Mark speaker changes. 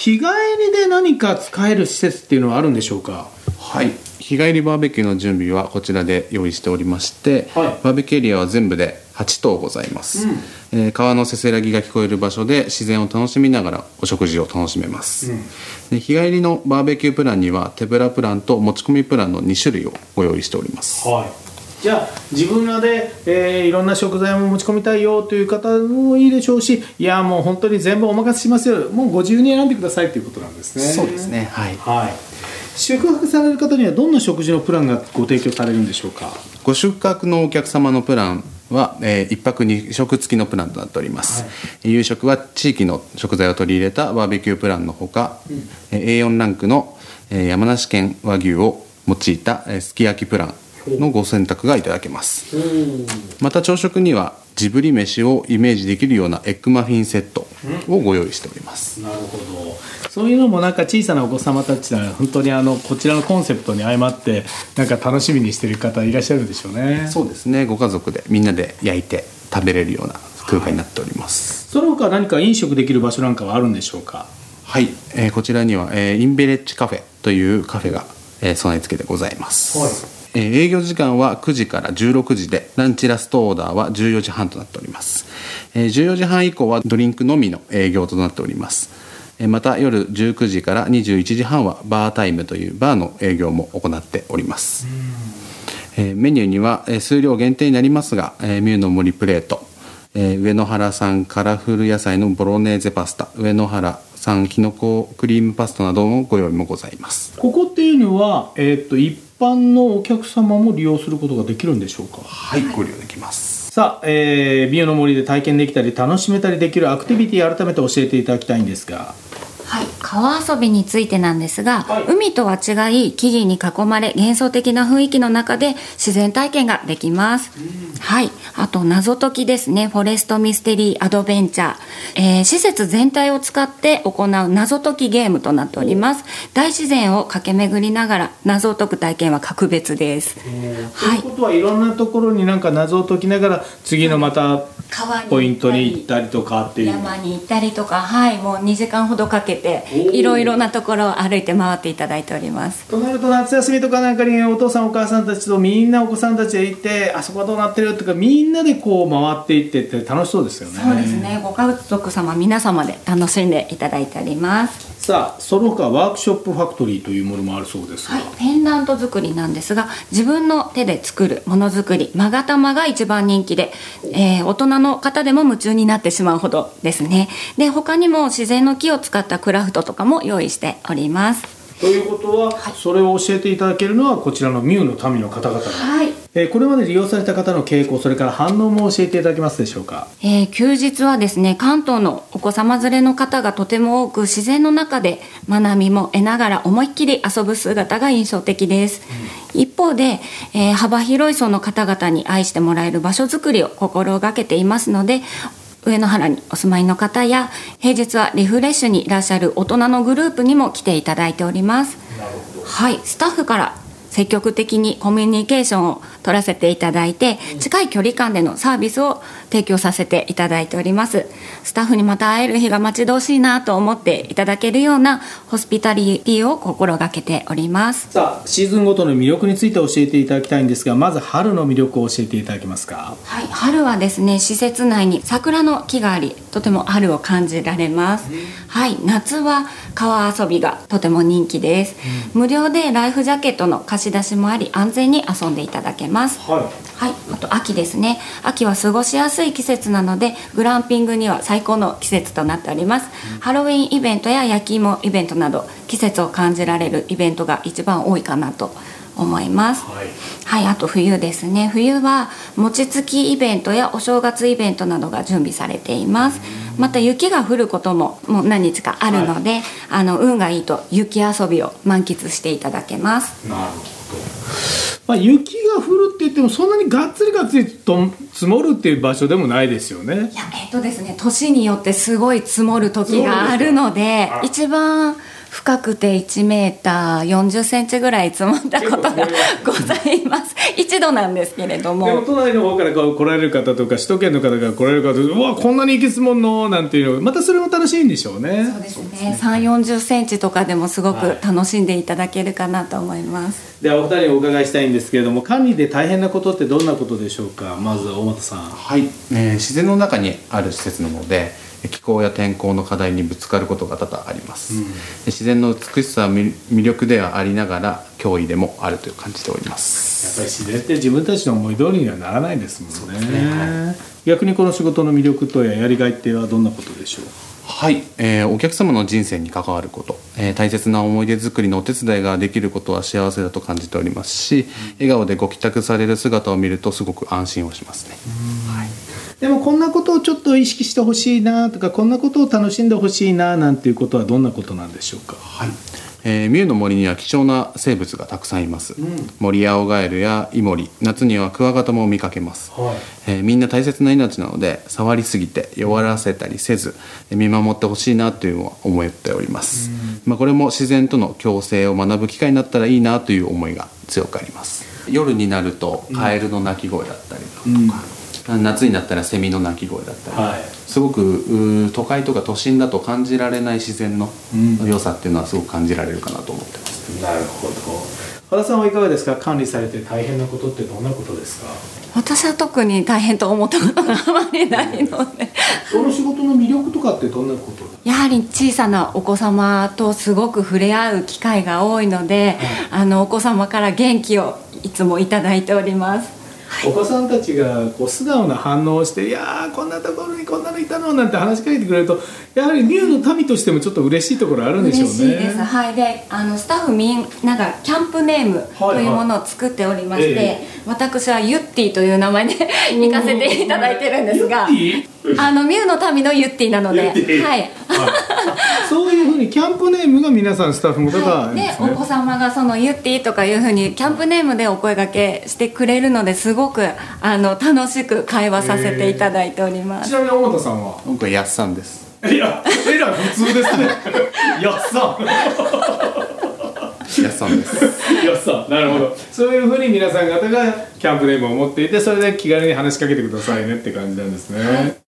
Speaker 1: 日帰りで何か使える施設っていうのはあるんでしょうか？
Speaker 2: はい、日帰りバーベキューの準備はこちらで用意しておりまして、
Speaker 1: はい、
Speaker 2: バーベキューエリアは全部で8棟ございます、川のせせらぎが聞こえる場所で自然を楽しみながらお食事を楽しめます、で日帰りのバーベキュープランには手ぶらプランと持ち込みプランの2種類をご用意しております。
Speaker 1: はい、じゃあ自分らで、いろんな食材も持ち込みたいよという方もいいでしょうし、いやもう本当に全部お任せしますよ、もうご自由に選んでくださいということなんですね。
Speaker 2: そうですね、はい、
Speaker 1: はい。宿泊される方にはどんな食事のプランがご提供されるんでしょうか？
Speaker 2: ご宿泊のお客様のプランは、1泊2食付きのプランとなっております、はい、夕食は地域の食材を取り入れたバーベキュープランのほか、A4 ランクの、山梨県和牛を用いた、すき焼きプランのご選択がいただけます。また朝食にはジブリ飯をイメージできるようなエッグマフィンセットをご用意しております。
Speaker 1: なるほど。そういうのもなんか小さなお子様たちなら本当にこちらのコンセプトに相まってなんか楽しみにしている方いらっしゃるでしょうね。
Speaker 2: そうですね、ご家族でみんなで焼いて食べれるような空間になっております、
Speaker 1: その他何か飲食できる場所なんかはあるんでしょうか？
Speaker 2: はい、こちらには、インベレッジカフェというカフェが、備え付けてございます、はい、営業時間は9時から16時でランチラストオーダーは14時半となっております、14時半以降はドリンクのみの営業となっております。また夜19時から21時半はバータイムというバーの営業も行っております。メニューには数量限定になりますが、ミューの森プレート、上野原産カラフル野菜のボロネーゼパスタ、上野原産きのこクリームパスタなどのご用意もございます。
Speaker 1: ここっていうのは、一般のお客様も利用することができるんでしょうか？
Speaker 2: はい、ご利用できます。
Speaker 1: さあ、美瑛の森で体験できたり楽しめたりできるアクティビティ改めて教えていただきたいんですが。
Speaker 3: はい、川遊びについてなんですが、
Speaker 1: はい、
Speaker 3: 海とは違い木々に囲まれ幻想的な雰囲気の中で自然体験ができます。はい、あと謎解きですね。フォレストミステリーアドベンチャー、施設全体を使って行う謎解きゲームとなっております。大自然を駆け巡りながら謎を解く体験は格別です。
Speaker 1: ということはいろんなところになんか謎を解きながら次のまたポイントに行ったりとかっていう、
Speaker 3: 山に行ったりとか、はい、もう2時間ほどかけていろいろなところを歩いて回っていただいております。
Speaker 1: となると夏休みとかなんかにお父さんお母さんたちとみんなお子さんたちで行って、あそこはどうなってるとかみんなでこう回っていってって楽しそうですよね。
Speaker 3: そうですね、ご家族様皆様で楽しんでいただいております。
Speaker 1: さあその他ワークショップファクトリーというものもあるそうですが、
Speaker 3: はい、ペンダント作りなんですが自分の手で作るものづくり勾玉が一番人気で、大人の方でも夢中になってしまうほどですね。で他にも自然の木を使ったクラフトとかも用意しております。
Speaker 1: ということは、はい、それを教えていただけるのはこちらのミューの民の方々、
Speaker 3: はい、
Speaker 1: これまで利用された方の傾向、それから反応も教えていただけますでしょうか？
Speaker 3: 休日はですね、関東のお子様連れの方がとても多く自然の中で学びも得ながら思いっきり遊ぶ姿が印象的です、一方で、幅広い層の方々に愛してもらえる場所づくりを心がけていますので、上野原にお住まいの方や平日はリフレッシュにいらっしゃる大人のグループにも来ていただいております。はい、スタッフから積極的にコミュニケーションを取らせていただいて、近い距離感でのサービスを提供させていただいております。スタッフにまた会える日が待ち遠しいなと思っていただけるようなホスピタリティを心がけております。
Speaker 1: さあシーズンごとの魅力について教えていただきたいんですが、まず春の魅力を教えていただけますか？
Speaker 3: はい、春はですね、施設内に桜の木がありとても春を感じられます。はい、夏は川遊びがとても人気です。無料でライフジャケットの貸し出しもあり安全に遊んでいただけます。はい、あと秋ですね。秋は過ごしやすい季節なのでグランピングには最高の季節となっております、ハロウィンイベントや焼き芋イベントなど季節を感じられるイベントが一番多いかなと思います。はい、あと冬ですね。冬は餅つきイベントやお正月イベントなどが準備されています。また雪が降ることももう何日かあるので、運がいいと雪遊びを満喫していただけます。
Speaker 1: なるほど。雪が降るって言ってもそんなにがっつりと積もるっていう場所でもないですよね。
Speaker 3: いや、ですね、年によってすごい積もる時があるので、一番不深くて1メーター40センチぐらい積もったことがございます一度なんですけれども。
Speaker 1: でも都内の方から来られる方とか首都圏の方が来られる方、うわこんなに雪積もんのなんていうの、またそれも楽しいんでしょうね。
Speaker 3: そうですね、3、40センチとかでもすごく楽しんでいただけるかなと思います。
Speaker 1: ではお二人にお伺いしたいんですけれども、管理で大変なことってどんなことでしょうか。まずは大俣さん。
Speaker 2: はい、自然の中にある施設なので気候や天候の課題にぶつかることが多々あります、自然の美しさは魅力ではありながら脅威でもあると感じております。
Speaker 1: やっぱり自然って自分たちの思い通りにはならないですもんね。逆にこの仕事の魅力とやりがいってはどんなことでしょう。
Speaker 2: はい、お客様の人生に関わること、大切な思い出作りのお手伝いができることは幸せだと感じておりますし、笑顔でご帰宅される姿を見るとすごく安心をしますね。はい、
Speaker 1: でもこんなことをちょっと意識してほしいなとか、こんなことを楽しんでほしいななんていうことはどんなことなんでしょうか。
Speaker 2: はい、ミューの森には貴重な生物がたくさんいます、モリアオガエルやイモリ、夏にはクワガタも見かけます、みんな大切な命なので触りすぎて弱らせたりせず見守ってほしいなというのは思っております、これも自然との共生を学ぶ機会になったらいいなという思いが強くあります。夜になるとカエルの鳴き声だったりとか、夏になったらセミの鳴き声だったり、すごく都会とか都心だと感じられない自然の良さっていうのはすごく感じられるかなと思ってます、
Speaker 1: なるほど。和田さんはいかがですか。管理されて大変なことってどんなことですか。
Speaker 3: 私は特に大変と思ったことがあまりないので
Speaker 1: その仕事の魅力とかってどんなことですか。
Speaker 3: やはり小さなお子様とすごく触れ合う機会が多いので、お子様から元気をいつもいただいております。
Speaker 1: お子さんたちがこう素直な反応をして、いやーこんなところにこんなのいたのなんて話しかけてくれると、やはりミューの民としてもちょっと嬉しいところあるんでしょうね。
Speaker 3: 嬉しいです。はい。でスタッフみんながキャンプネームというものを作っておりまして、私はユッティという名前で行かせていただいてるんですが、ミューの民のユッティなので、はい
Speaker 1: そういうふうにキャンプネームが皆さんスタッフの方が、
Speaker 3: でお子様がそのユッティとかいうふうにキャンプネームでお声掛けしてくれるので、すごく楽しく会話させていただいております。
Speaker 1: ちなみに大俣さんは。
Speaker 2: 僕はやっさんです。
Speaker 1: いやえらい普通ですねやっさん
Speaker 2: やっさんです
Speaker 1: やっさん、なるほど。そういうふうに皆さん方がキャンプネームを持っていて、それで気軽に話しかけてくださいねって感じなんですね。